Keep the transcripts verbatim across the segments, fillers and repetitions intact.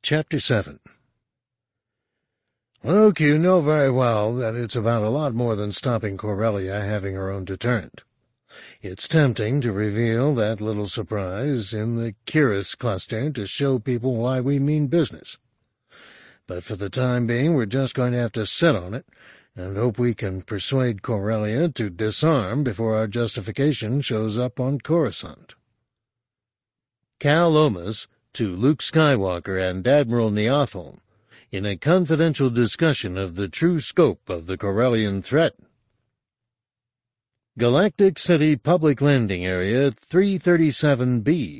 Chapter seven. Luke, you know very well that it's about a lot more than stopping Corellia having her own deterrent. It's tempting to reveal that little surprise in the Curious cluster to show people why we mean business. But for the time being, we're just going to have to sit on it and hope we can persuade Corellia to disarm before our justification shows up on Coruscant. Cal Omas to Luke Skywalker and Admiral Neothal in a confidential discussion of the true scope of the Corellian threat. Galactic City Public Landing Area three thirty-seven B.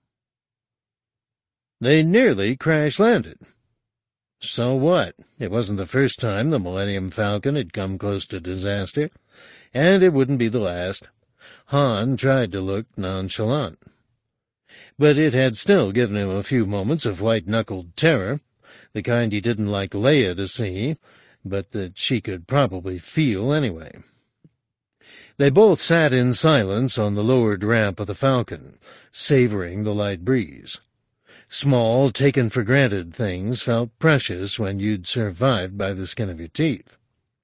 They nearly crash-landed. So what? It wasn't the first time the Millennium Falcon had come close to disaster, and it wouldn't be the last. Han tried to look nonchalant. But it had still given him a few moments of white-knuckled terror, the kind he didn't like Leia to see, but that she could probably feel anyway. They both sat in silence on the lowered ramp of the Falcon, savoring the light breeze. Small, taken-for-granted things felt precious when you'd survived by the skin of your teeth.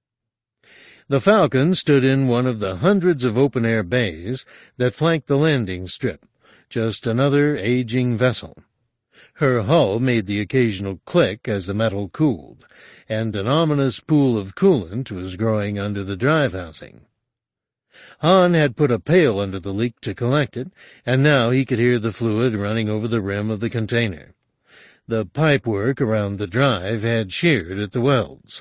The Falcon stood in one of the hundreds of open-air bays that flanked the landing strip, just another aging vessel. Her hull made the occasional click as the metal cooled, and an ominous pool of coolant was growing under the drive housing. Han had put a pail under the leak to collect it, and now he could hear the fluid running over the rim of the container. The pipework around the drive had sheared at the welds.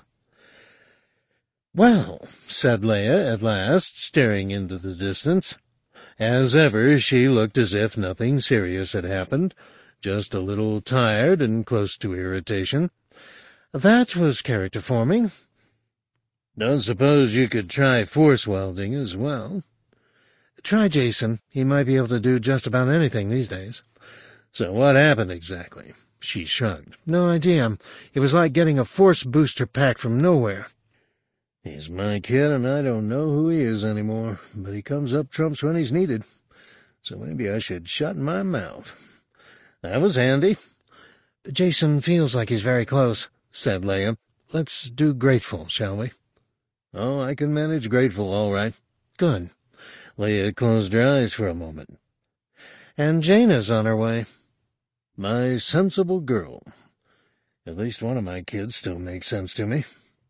"Well," said Leia at last, staring into the distance. As ever, she looked as if nothing serious had happened, just a little tired and close to irritation. "That was character-forming." "Don't suppose you could try force welding as well?" "Try Jason. He might be able to do just about anything these days." "So what happened exactly?" She shrugged. "No idea. It was like getting a force booster pack from nowhere." "He's my kid, and I don't know who he is anymore, but he comes up trumps when he's needed. So maybe I should shut my mouth." "That was handy." "Jason feels like he's very close," said Leia. "Let's do Grateful, shall we?" "Oh, I can manage Grateful, all right." "Good." Leia closed her eyes for a moment. "And Jaina's on her way." "My sensible girl. At least one of my kids still makes sense to me.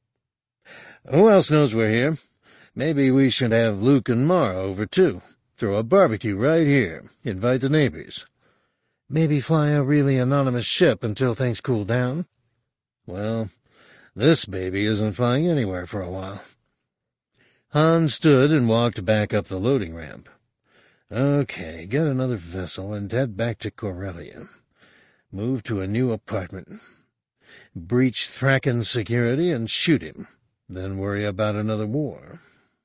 Who else knows we're here? Maybe we should have Luke and Mara over, too. Throw a barbecue right here. Invite the neighbors." "Maybe fly a really anonymous ship until things cool down." "Well, this baby isn't flying anywhere for a while." Han stood and walked back up the loading ramp. "Okay, get another vessel and head back to Corellia. Move to a new apartment. Breach Thrackan's security and shoot him. Then worry about another war."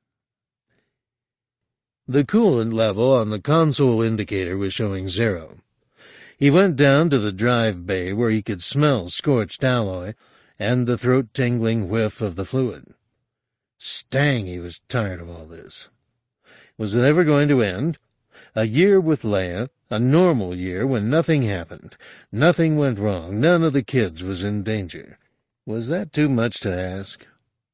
The coolant level on the console indicator was showing zero. He went down to the drive bay where he could smell scorched alloy and the throat-tingling whiff of the fluid. Stang, he was tired of all this. Was it ever going to end? A year with Leia, a normal year when nothing happened, nothing went wrong, none of the kids was in danger. Was that too much to ask?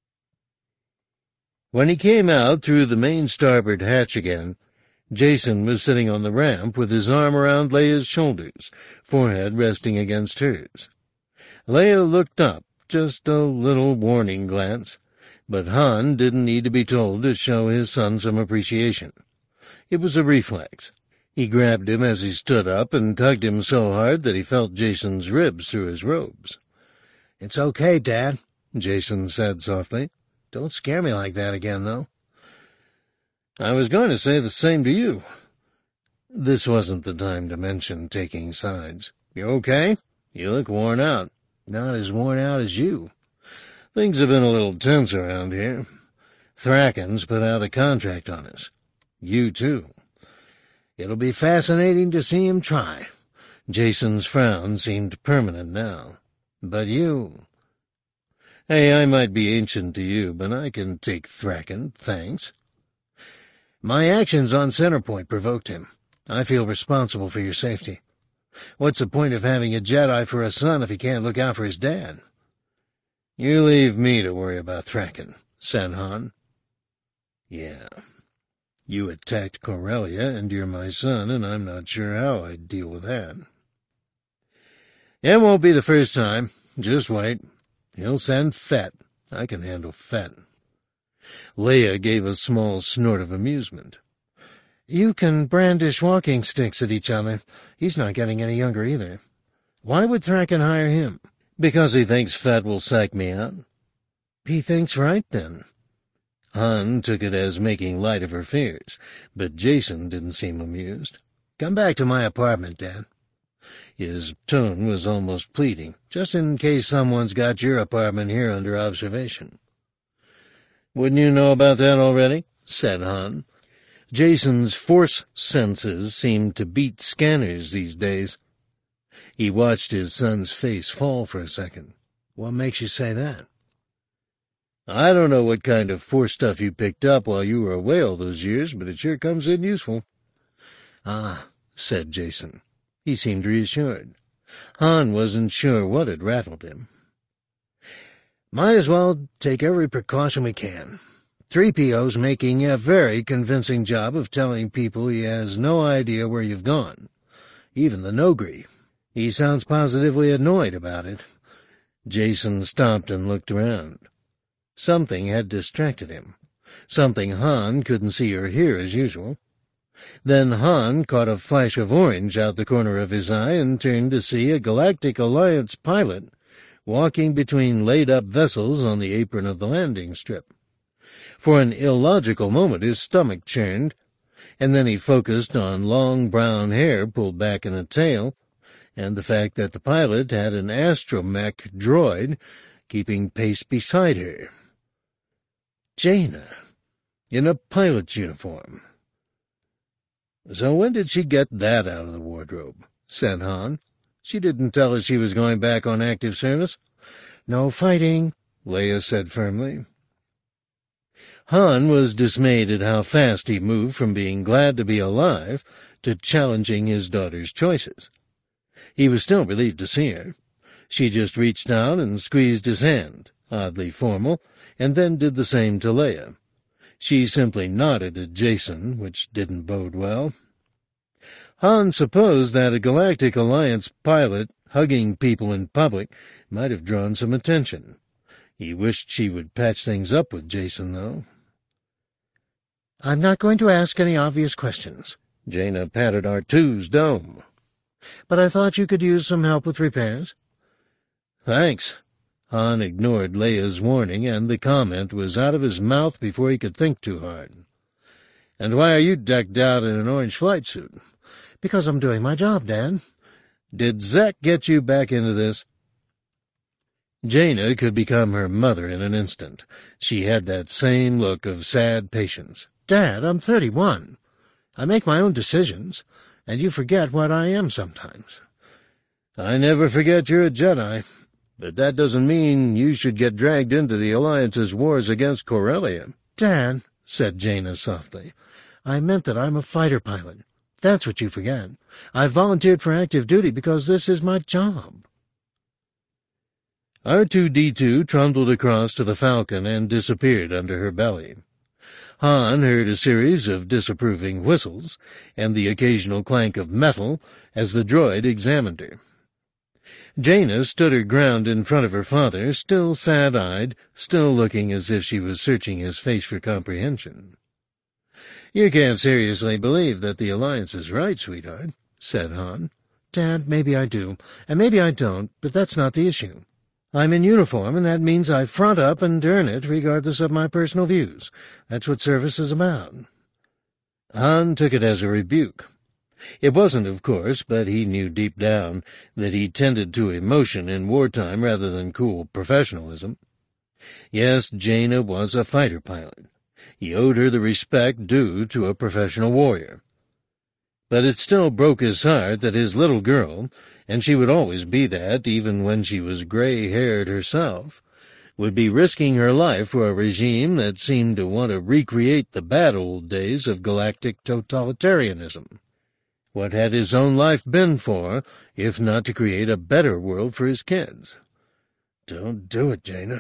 When he came out through the main starboard hatch again, Jason was sitting on the ramp with his arm around Leia's shoulders, forehead resting against hers. Leia looked up, just a little warning glance, but Han didn't need to be told to show his son some appreciation. It was a reflex. He grabbed him as he stood up and tugged him so hard that he felt Jason's ribs through his robes. "It's okay, Dad," Jason said softly. "Don't scare me like that again, though." "I was going to say the same to you." This wasn't the time to mention taking sides. "You okay? You look worn out." "Not as worn out as you." "Things have been a little tense around here. Thrackan's put out a contract on us. You, too." "It'll be fascinating to see him try." Jason's frown seemed permanent now. "But you—" "Hey, I might be ancient to you, but I can take Thrackan, thanks." "My actions on Centerpoint provoked him. I feel responsible for your safety." What's the point of having a Jedi for a son if he can't look out for his dad? You leave me to worry about Thraken, said Han. Yeah. You attacked Corellia, and you're my son, and I'm not sure how I'd deal with that. It won't be the first time. Just wait. He'll send Fett. I can handle Fett. Leia gave a small snort of amusement. You can brandish walking sticks at each other. He's not getting any younger either. Why would Thraken hire him? Because he thinks Fett will psych me out. He thinks right, then. Han took it as making light of her fears, but Jacen didn't seem amused. Come back to my apartment, Dad. His tone was almost pleading, just in case someone's got your apartment here under observation. Wouldn't you know about that already? Said Han. Jacen's force senses seemed to beat scanners these days. He watched his son's face fall for a second. What makes you say that? I don't know what kind of force stuff you picked up while you were away all those years, but it sure comes in useful. Ah, said Jacen. He seemed reassured. Han wasn't sure what had rattled him. Might as well take every precaution we can. three P O's making a very convincing job of telling people he has no idea where you've gone. Even the Noghri. He sounds positively annoyed about it. Jacen stopped and looked around. Something had distracted him. Something Han couldn't see or hear as usual. Then Han caught a flash of orange out the corner of his eye and turned to see a Galactic Alliance pilot walking between laid-up vessels on the apron of the landing strip. For an illogical moment his stomach churned, and then he focused on long brown hair pulled back in a tail, and the fact that the pilot had an astromech droid keeping pace beside her. Jaina, in a pilot's uniform. So when did she get that out of the wardrobe? Said Han. She didn't tell us she was going back on active service. No fighting, Leia said firmly. Han was dismayed at how fast he moved from being glad to be alive to challenging his daughter's choices. He was still relieved to see her. She just reached out and squeezed his hand, oddly formal, and then did the same to Leia. She simply nodded at Jacen, which didn't bode well. Han supposed that a Galactic Alliance pilot hugging people in public might have drawn some attention. He wished she would patch things up with Jacen, though. I'm not going to ask any obvious questions. Jaina patted R two's dome. But I thought you could use some help with repairs. Thanks. Han ignored Leia's warning, and the comment was out of his mouth before he could think too hard. And why are you decked out in an orange flight suit? Because I'm doing my job, Dad. Did Zek get you back into this? Jaina could become her mother in an instant. She had that same look of sad patience. Dad, I'm thirty-one. I make my own decisions, and you forget what I am sometimes. I never forget you're a Jedi. But that doesn't mean you should get dragged into the Alliance's wars against Corellia. Dad, said Jaina softly, I meant that I'm a fighter pilot. That's what you forget. I volunteered for active duty because this is my job. R two D two trundled across to the Falcon and disappeared under her belly. Han heard a series of disapproving whistles and the occasional clank of metal as the droid examined her. Jaina stood her ground in front of her father, still sad-eyed, still looking as if she was searching his face for comprehension. You can't seriously believe that the Alliance is right, sweetheart, said Han. Dad, maybe I do, and maybe I don't, but that's not the issue. I'm in uniform, and that means I front up and earn it regardless of my personal views. That's what service is about. Han took it as a rebuke. It wasn't, of course, but he knew deep down that he tended to emotion in wartime rather than cool professionalism. Yes, Jaina was a fighter pilot. He owed her the respect due to a professional warrior. But it still broke his heart that his little girl, and she would always be that even when she was gray-haired herself, would be risking her life for a regime that seemed to want to recreate the bad old days of galactic totalitarianism. What had his own life been for, if not to create a better world for his kids? Don't do it, Jaina.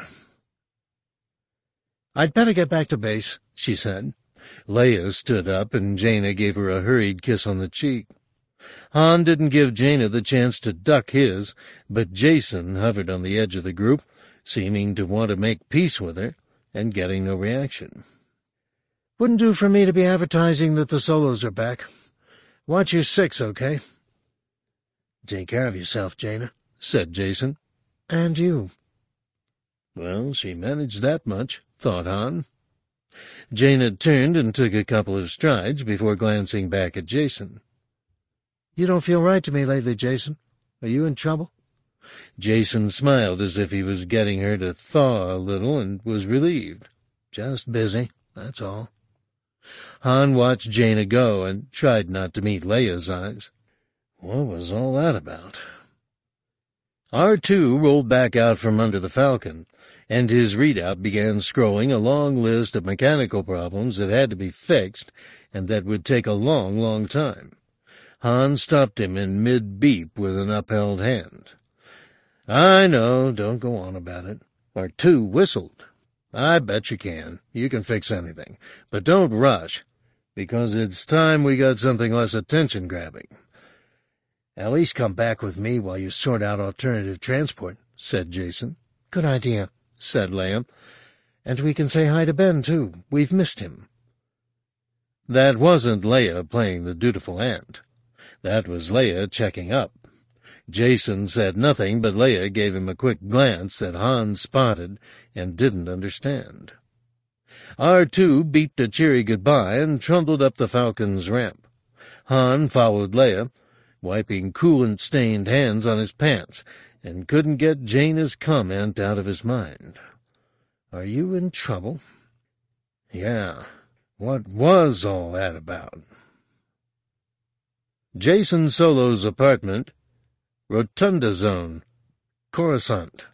I'd better get back to base, she said. Leia stood up, and Jaina gave her a hurried kiss on the cheek. Han didn't give Jaina the chance to duck his, but Jacen hovered on the edge of the group, seeming to want to make peace with her, and getting no reaction. Wouldn't do for me to be advertising that the Solos are back. Watch your six, okay? Take care of yourself, Jaina, said Jacen. And you. Well, she managed that much, thought Han. Jaina turned and took a couple of strides before glancing back at Jacen. You don't feel right to me lately, Jacen. Are you in trouble? Jacen smiled as if he was getting her to thaw a little and was relieved. Just busy, that's all. Han watched Jaina go and tried not to meet Leia's eyes. What was all that about? R two rolled back out from under the Falcon, and his readout began scrolling a long list of mechanical problems that had to be fixed and that would take a long, long time. Han stopped him in mid-beep with an upheld hand. I know, don't go on about it. R two whistled. I bet you can. You can fix anything. But don't rush, because it's time we got something less attention-grabbing. At least come back with me while you sort out alternative transport, said Jacen. Good idea, said Leia. And we can say hi to Ben, too. We've missed him. That wasn't Leia playing the dutiful aunt. That was Leia checking up. Jacen said nothing, but Leia gave him a quick glance that Han spotted and didn't understand. R two beeped a cheery goodbye and trundled up the Falcon's ramp. Han followed Leia, wiping coolant-stained hands on his pants, and couldn't get Jaina's comment out of his mind. Are you in trouble? Yeah. What was all that about? Jacen Solo's apartment, Rotunda Zone, Coruscant.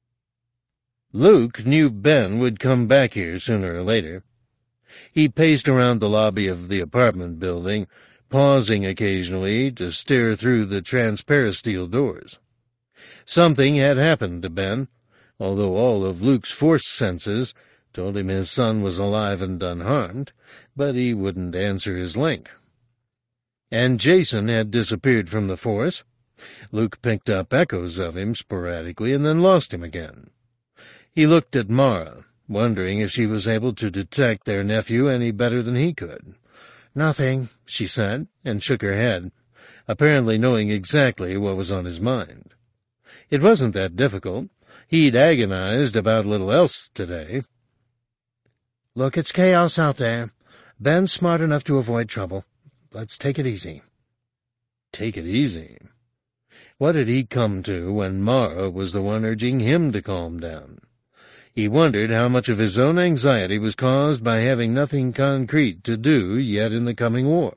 Luke knew Ben would come back here sooner or later. He paced around the lobby of the apartment building, pausing occasionally to stare through the transparasteel doors. Something had happened to Ben, although all of Luke's force senses told him his son was alive and unharmed, but he wouldn't answer his link. And Jacen had disappeared from the force. Luke picked up echoes of him sporadically and then lost him again. He looked at Mara, wondering if she was able to detect their nephew any better than he could. Nothing, she said, and shook her head, apparently knowing exactly what was on his mind. It wasn't that difficult. He'd agonized about little else today. Look, it's chaos out there. Ben's smart enough to avoid trouble. Let's take it easy. Take it easy? What had he come to when Mara was the one urging him to calm down? He wondered how much of his own anxiety was caused by having nothing concrete to do yet in the coming war.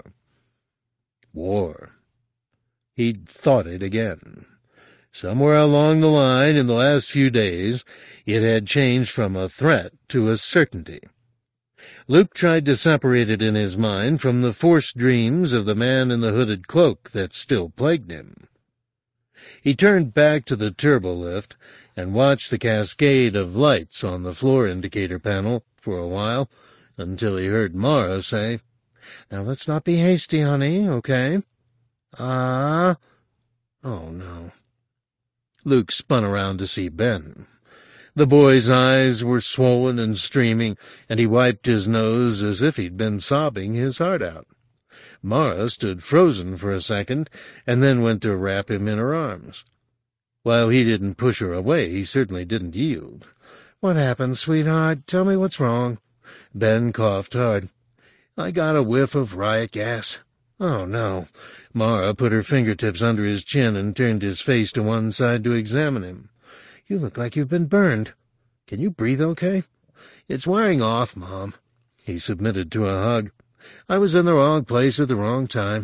War. He'd thought it again. Somewhere along the line in the last few days, it had changed from a threat to a certainty. Luke tried to separate it in his mind from the forced dreams of the man in the hooded cloak that still plagued him. He turned back to the turbolift and watched the cascade of lights on the floor indicator panel for a while, until he heard Mara say, "Now let's not be hasty, honey, okay?" Ah. Uh, oh, no. Luke spun around to see Ben. The boy's eyes were swollen and streaming, and he wiped his nose as if he'd been sobbing his heart out. Mara stood frozen for a second, and then went to wrap him in her arms. While he didn't push her away, he certainly didn't yield. "What happened, sweetheart? Tell me what's wrong." Ben coughed hard. "I got a whiff of riot gas." "Oh, no." Mara put her fingertips under his chin and turned his face to one side to examine him. "You look like you've been burned. Can you breathe okay?" "It's wearing off, Mom." He submitted to a hug. "I was in the wrong place at the wrong time."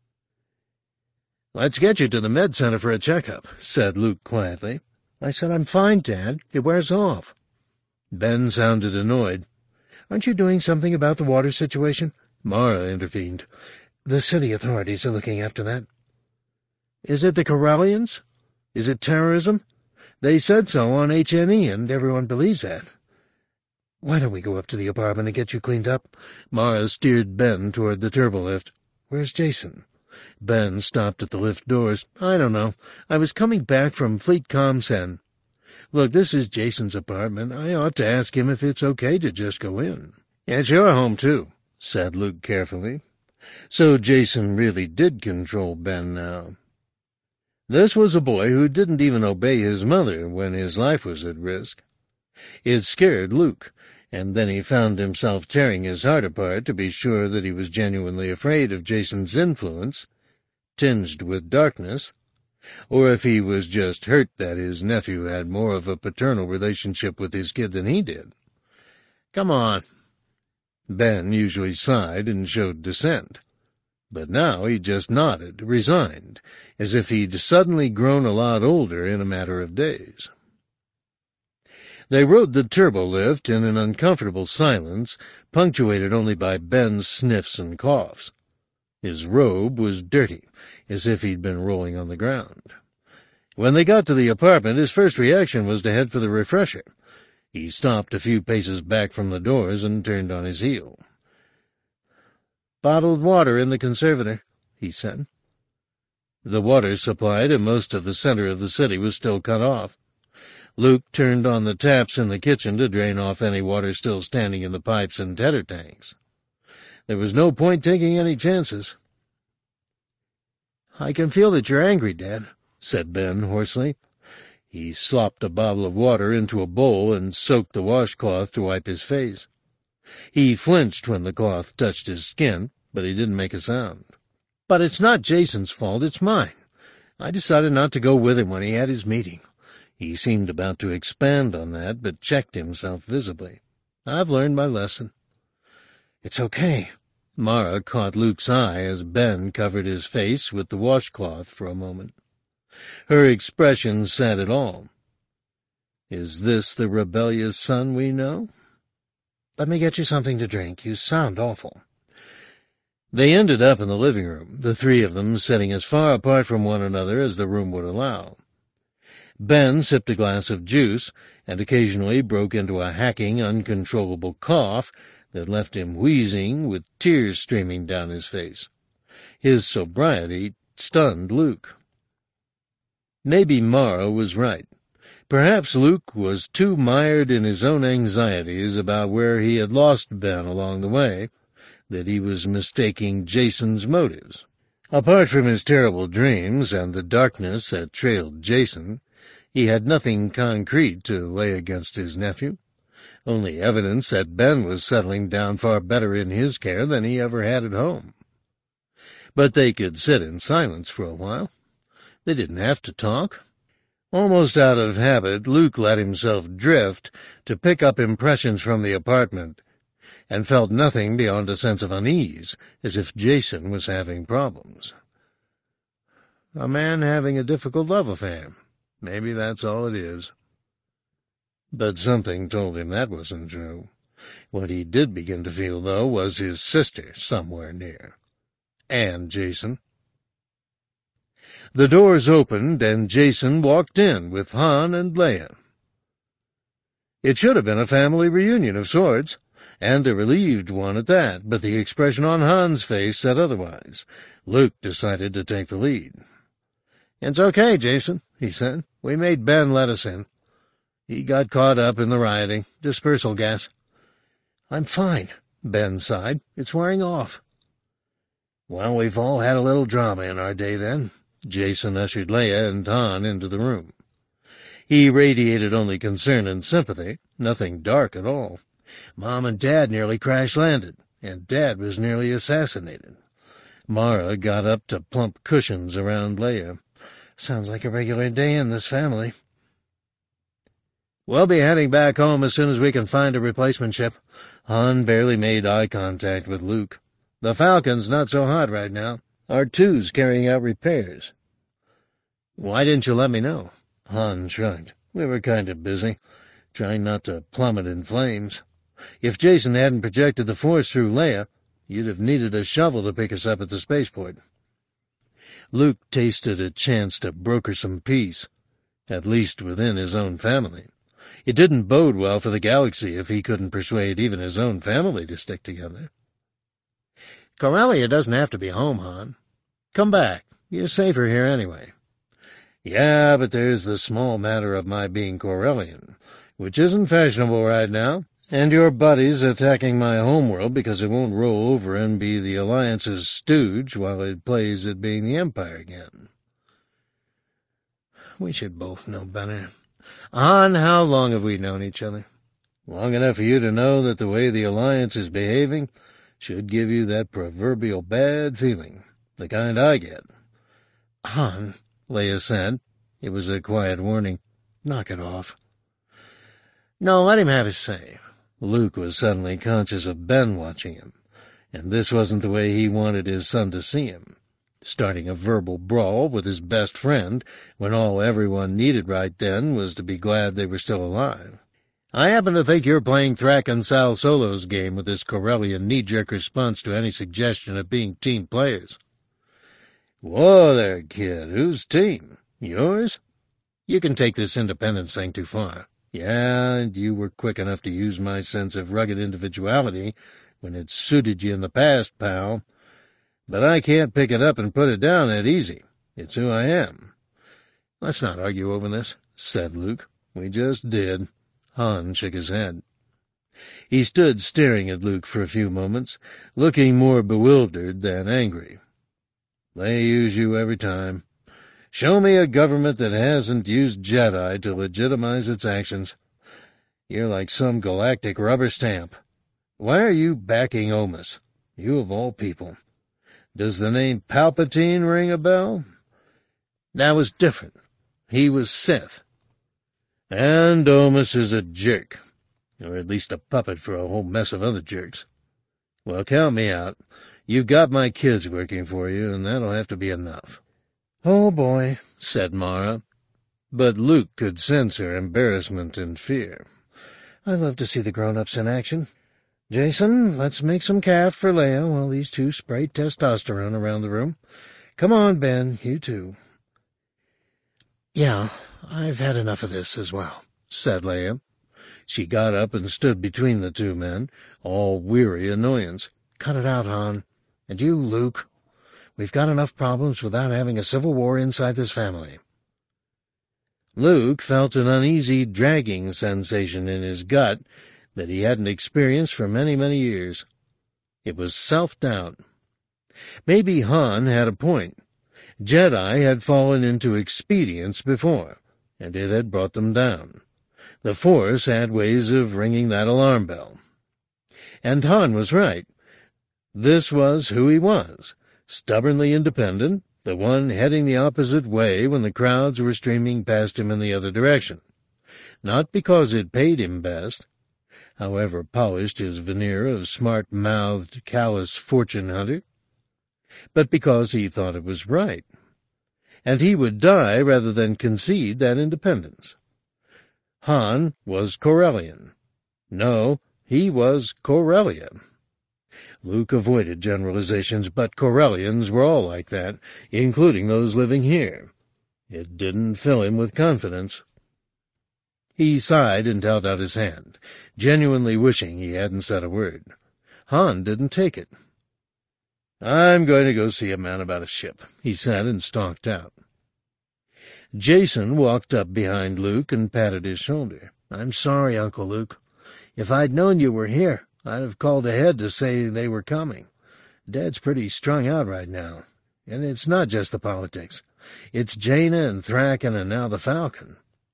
"Let's get you to the med center for a checkup," said Luke quietly. "I said I'm fine, Dad. It wears off." Ben sounded annoyed. "Aren't you doing something about the water situation?" Mara intervened. The city authorities are looking after that. Is it the Corellians? Is it terrorism? They said so on H N E, and everyone believes that. Why don't we go up to the apartment and get you cleaned up? Mara steered Ben toward the turbolift. Where's Jason? Ben stopped at the lift doors. I don't know. I was coming back from Fleet Comsen. Look, this is Jason's apartment. I ought to ask him if it's okay to just go in. It's your home, too, said Luke carefully. So Jason really did control Ben now. This was a boy who didn't even obey his mother when his life was at risk. It scared Luke, and then he found himself tearing his heart apart to be sure that he was genuinely afraid of Jason's influence, tinged with darkness, or if he was just hurt that his nephew had more of a paternal relationship with his kid than he did. Come on. Ben usually sighed and showed dissent, but now he just nodded, resigned, as if he'd suddenly grown a lot older in a matter of days. They rode the turbo-lift in an uncomfortable silence, punctuated only by Ben's sniffs and coughs. His robe was dirty, as if he'd been rolling on the ground. When they got to the apartment, his first reaction was to head for the refresher. He stopped a few paces back from the doors and turned on his heel. "Bottled water in the conservator," he said. The water supply to most of the center of the city was still cut off. Luke turned on the taps in the kitchen to drain off any water still standing in the pipes and tedder tanks. There was no point taking any chances. "I can feel that you're angry, Dad," said Ben hoarsely. He slopped a bottle of water into a bowl and soaked the washcloth to wipe his face. He flinched when the cloth touched his skin, but he didn't make a sound. "But it's not Jason's fault, it's mine. I decided not to go with him when he had his meeting." He seemed about to expand on that, but checked himself visibly. "I've learned my lesson." "It's okay." Mara caught Luke's eye as Ben covered his face with the washcloth for a moment. Her expression said it all. Is this the rebellious son we know? "Let me get you something to drink. You sound awful." They ended up in the living room, the three of them sitting as far apart from one another as the room would allow. Ben sipped a glass of juice and occasionally broke into a hacking, uncontrollable cough that left him wheezing with tears streaming down his face. His sobriety stunned Luke. Maybe Mara was right. Perhaps Luke was too mired in his own anxieties about where he had lost Ben along the way, that he was mistaking Jason's motives. Apart from his terrible dreams and the darkness that trailed Jason, he had nothing concrete to lay against his nephew, only evidence that Ben was settling down far better in his care than he ever had at home. But they could sit in silence for a while. They didn't have to talk. Almost out of habit, Luke let himself drift to pick up impressions from the apartment, and felt nothing beyond a sense of unease, as if Jason was having problems. A man having a difficult love affair. Maybe that's all it is. But something told him that wasn't true. What he did begin to feel, though, was his sister somewhere near. And Jason. The doors opened, and Jason walked in with Han and Leia. It should have been a family reunion of sorts, and a relieved one at that, but the expression on Han's face said otherwise. Luke decided to take the lead. "It's okay, Jason," he said. "We made Ben let us in. He got caught up in the rioting. Dispersal gas." "I'm fine," Ben sighed. "It's wearing off." "Well, we've all had a little drama in our day, then." Jason ushered Leia and Han into the room. He radiated only concern and sympathy, nothing dark at all. "Mom and Dad nearly crash-landed, and Dad was nearly assassinated." Mara got up to plump cushions around Leia. "Sounds like a regular day in this family." "We'll be heading back home as soon as we can find a replacement ship." Han barely made eye contact with Luke. "The Falcon's not so hot right now. R two's carrying out repairs." "Why didn't you let me know?" Han shrugged. "We were kind of busy, trying not to plummet in flames. If Jason hadn't projected the Force through Leia, You'd have needed a shovel to pick us up at the spaceport. Luke tasted a chance to broker some peace, at least within his own family. It didn't bode well for the galaxy if he couldn't persuade even his own family to stick together. Corellia doesn't have to be home, Han. Come back. You're safer here anyway. Yeah, but there's the small matter of my being Corellian, which isn't fashionable right now, and your buddy's attacking my homeworld because it won't roll over and be the Alliance's stooge while it plays at being the Empire again. We should both know better. Han, how long have we known each other? Long enough for you to know that the way the Alliance is behaving should give you that proverbial bad feeling, the kind I get. Han, Leia said. It was a quiet warning. Knock it off. No, let him have his say. Luke was suddenly conscious of Ben watching him, and this wasn't the way he wanted his son to see him. Starting a verbal brawl with his best friend when all everyone needed right then was to be glad they were still alive. I happen to think you're playing Thrak and Sal Solo's game with this Corellian knee-jerk response to any suggestion of being team players. Whoa there, kid. Whose team? Yours? You can take this independence thing too far. Yeah, you were quick enough to use my sense of rugged individuality when it suited you in the past, pal. But I can't pick it up and put it down that easy. It's who I am. Let's not argue over this, said Luke. We just did. Han shook his head. He stood staring at Luke for a few moments, looking more bewildered than angry. They use you every time. Show me a government that hasn't used Jedi to legitimize its actions. You're like some galactic rubber stamp. Why are you backing Omus? You of all people. Does the name Palpatine ring a bell? That was different. He was Sith. And Omus is a jerk, or at least a puppet for a whole mess of other jerks. Well, count me out. You've got my kids working for you, and that'll have to be enough. Oh, boy, said Mara. But Luke could sense her embarrassment and fear. I love to see the grown-ups in action. Jason, let's make some calf for Leia while these two spray testosterone around the room. Come on, Ben, you too. Yeah, I've had enough of this as well, said Leia. She got up and stood between the two men, all weary annoyance. Cut it out, Han. And you, Luke. We've got enough problems without having a civil war inside this family. Luke felt an uneasy, dragging sensation in his gut that he hadn't experienced for many, many years. It was self-doubt. Maybe Han had a point. Jedi had fallen into expedience before, and it had brought them down. The Force had ways of ringing that alarm bell. And Han was right. This was who he was, stubbornly independent, the one heading the opposite way when the crowds were streaming past him in the other direction. Not because it paid him best, however polished his veneer of smart-mouthed, callous fortune hunter, but because he thought it was right. And he would die rather than concede that independence. Han was Corellian. No, he was Corellia. Luke avoided generalizations, but Corellians were all like that, including those living here. It didn't fill him with confidence. He sighed and held out his hand, genuinely wishing he hadn't said a word. Han didn't take it. I'm going to go see a man about a ship, he said, and stalked out. Jason walked up behind Luke and patted his shoulder. I'm sorry, Uncle Luke. If I'd known you were here, I'd have called ahead to say they were coming. Dad's pretty strung out right now, and it's not just the politics. It's Jaina and Thraken and now the Falcon.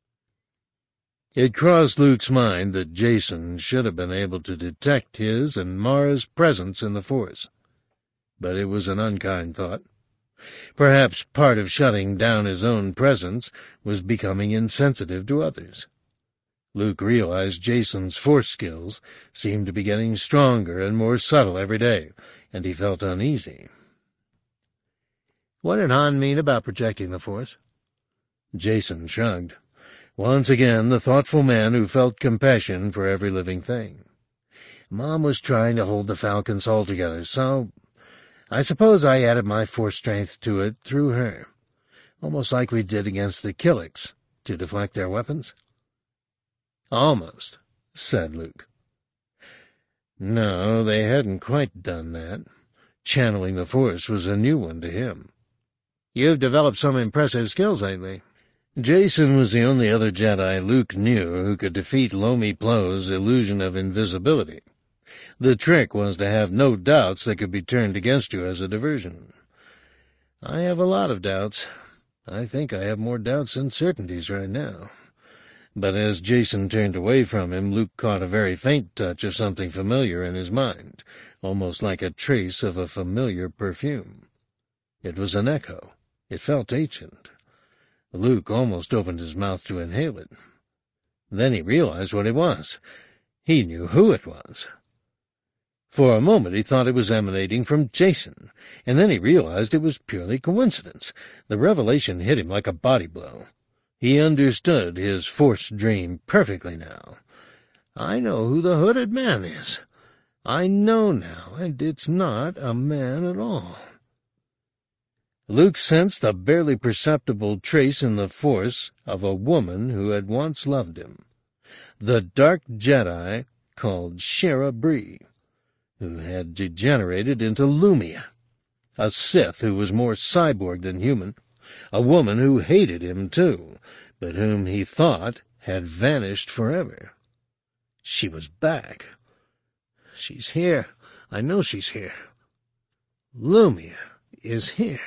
It crossed Luke's mind that Jason should have been able to detect his and Mara's presence in the Force. But it was an unkind thought. Perhaps part of shutting down his own presence was becoming insensitive to others. Luke realized Jason's Force skills seemed to be getting stronger and more subtle every day, and he felt uneasy. What did Han mean about projecting the Force? Jason shrugged. Once again, the thoughtful man who felt compassion for every living thing. Mom was trying to hold the Falcons all together, so I suppose I added my force strength to it through her, almost like we did against the Killiks, to deflect their weapons." "Almost," said Luke. No, they hadn't quite done that. Channeling the Force was a new one to him. "You've developed some impressive skills lately." Jacen was the only other Jedi Luke knew who could defeat Lomi Plo's illusion of invisibility. The trick was to have no doubts that could be turned against you as a diversion. I have a lot of doubts. I think I have more doubts than certainties right now. But as Jacen turned away from him, Luke caught a very faint touch of something familiar in his mind, almost like a trace of a familiar perfume. It was an echo. It felt ancient. Luke almost opened his mouth to inhale it. Then he realized what it was. He knew who it was. For a moment he thought it was emanating from Jacen, and then he realized it was purely coincidence. The revelation hit him like a body blow. He understood his Force dream perfectly now. I know who the hooded man is. I know now, and it's not a man at all. Luke sensed a barely perceptible trace in the Force of a woman who had once loved him. The dark Jedi called Shara Bree, who had degenerated into Lumia, a Sith who was more cyborg than human, a woman who hated him too, but whom he thought had vanished forever. She was back. She's here. I know she's here. Lumia is here.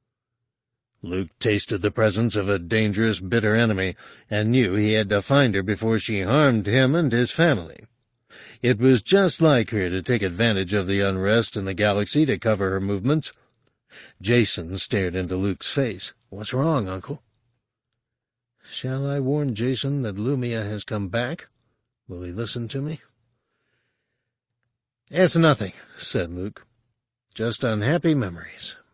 Luke tasted the presence of a dangerous, bitter enemy, and knew he had to find her before she harmed him and his family. It was just like her to take advantage of the unrest in the galaxy to cover her movements. Jacen stared into Luke's face. "What's wrong, Uncle?" "Shall I warn Jacen that Lumia has come back? Will he listen to me?" "It's nothing," said Luke. "Just unhappy memories."